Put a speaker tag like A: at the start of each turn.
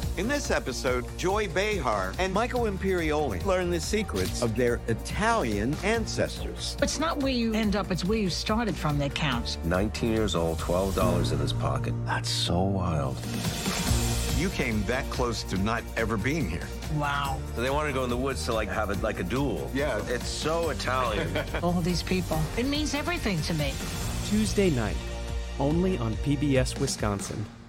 A: In this episode, Joy Behar and Michael Imperioli learn the secrets of their Italian ancestors.
B: It's not where you end up, it's where you started from that counts.
C: 19 years old, $12 in his pocket. That's so wild.
A: You came that close to not ever being here.
B: Wow.
C: So they want to go in the woods to have it like a duel.
A: Yeah.
C: It's so Italian.
B: All these people. It means everything to me.
D: Tuesday night, only on PBS Wisconsin.